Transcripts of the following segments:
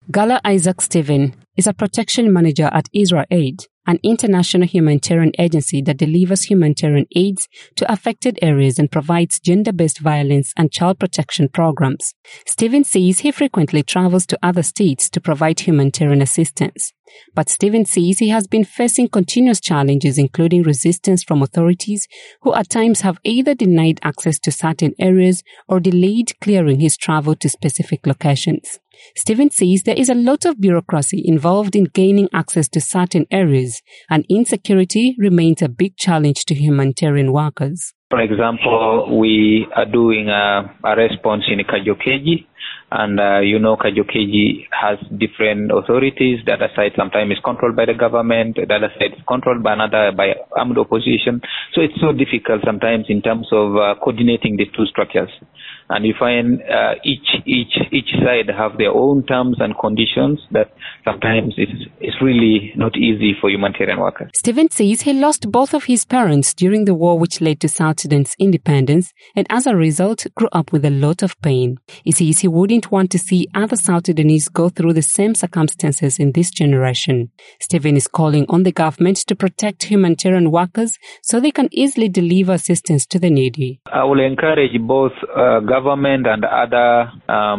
Gala Isaac Stephen is a protection manager at Israel Aid, an international humanitarian agency that delivers humanitarian aids to affected areas and provides gender-based violence and child protection programs. Stephen says he frequently travels to other states to provide humanitarian assistance. But Stephen says he has been facing continuous challenges, including resistance from authorities who at times have either denied access to certain areas or delayed clearing his travel to specific locations. Stephen says there is a lot of bureaucracy involved in gaining access to certain areas, and insecurity remains a big challenge to humanitarian workers. For example, we are doing a response in Kajokeji, and Kajokeji has different authorities. The other side sometimes is controlled by the government, the other side is controlled by armed opposition. So it's so difficult sometimes in terms of coordinating these two structures. And you find each side have their own terms and conditions that sometimes it's really not easy for humanitarian workers. Stephen says he lost both of his parents during the war which led to South Sudan's independence, and as a result grew up with a lot of pain. He says he wouldn't want to see other South Sudanese go through the same circumstances in this generation. Stephen is calling on the government to protect humanitarian workers so they can easily deliver assistance to the needy. I will encourage both government and other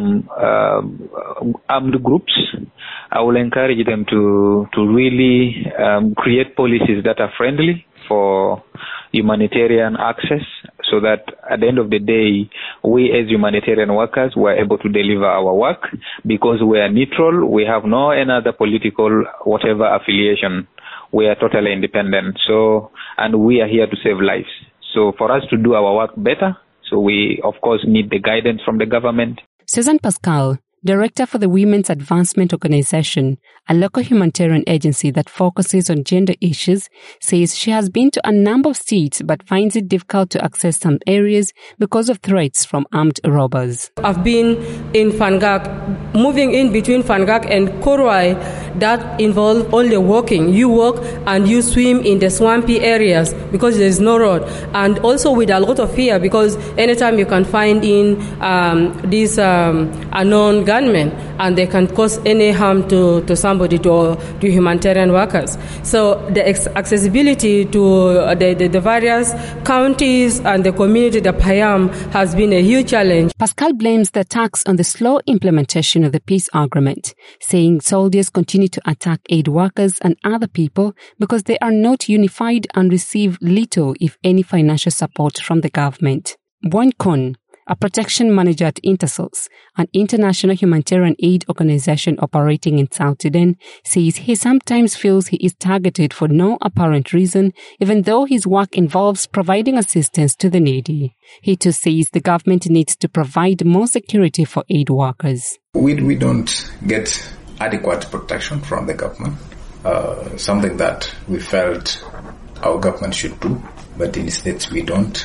armed groups. I will encourage them to really create policies that are friendly for humanitarian access, so that at the end of the day, we as humanitarian workers were able to deliver our work because we are neutral. We have no another political whatever affiliation. We are totally independent. And we are here to save lives. So for us to do our work better, so we, of course, need the guidance from the government. Susan Pascal, Director for the Women's Advancement Organization, a local humanitarian agency that focuses on gender issues, says she has been to a number of states but finds it difficult to access some areas because of threats from armed robbers. I've been in Fangak, moving in between Fangak and Korwai, that involves only walking. You walk and you swim in the swampy areas because there is no road. And also with a lot of fear because anytime you can find in these unknown gunmen, and they can cause any harm to somebody, to humanitarian workers. So the accessibility to the various counties and the community, the Payam, has been a huge challenge. Pascal blames the attacks on the slow implementation of the peace agreement, saying soldiers continue to attack aid workers and other people because they are not unified and receive little, if any, financial support from the government. Boin Kun, a protection manager at Intersource, an international humanitarian aid organization operating in South Sudan, says he sometimes feels he is targeted for no apparent reason, even though his work involves providing assistance to the needy. He too says the government needs to provide more security for aid workers. We don't get adequate protection from the government, something that we felt our government should do, but instead we don't.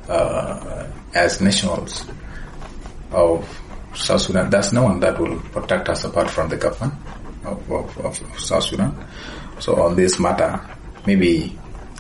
As nationals of South Sudan, there's no one that will protect us apart from the government of South Sudan. So on this matter, maybe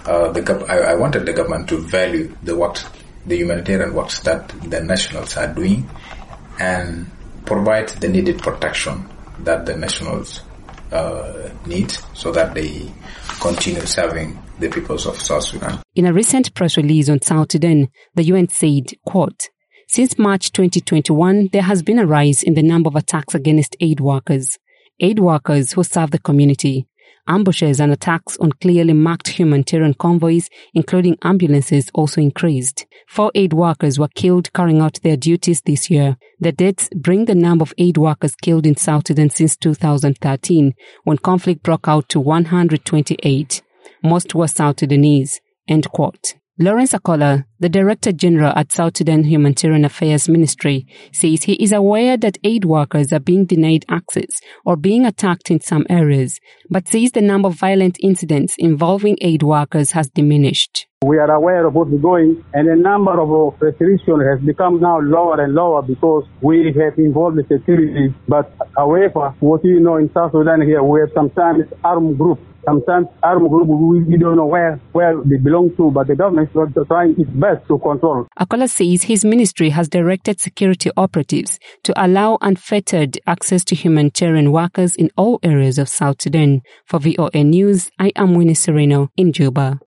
I wanted the government to value the humanitarian works that the nationals are doing and provide the needed protection that the nationals need so that they continue serving the peoples of South Sudan. In a recent press release on South Sudan, the UN said, quote, "Since March 2021, there has been a rise in the number of attacks against aid workers who serve the community. Ambushes and attacks on clearly marked humanitarian convoys, including ambulances, also increased. 4 aid workers were killed carrying out their duties this year. The deaths bring the number of aid workers killed in South Sudan since 2013, when conflict broke out, to 128. Most were South Sudanese." End quote. Lawrence Akola, the Director General at South Sudan Humanitarian Affairs Ministry, says he is aware that aid workers are being denied access or being attacked in some areas, but says the number of violent incidents involving aid workers has diminished. We are aware of what's going, and the number of restrictions has become now lower and lower because we have involved the security. But however, what you know in South Sudan here, we have sometimes armed groups Sometimes armed group, we don't know where they belong to, but the government is trying its best to control. Akola says his ministry has directed security operatives to allow unfettered access to humanitarian workers in all areas of South Sudan. For VOA News, I am Winnie Sereno in Juba.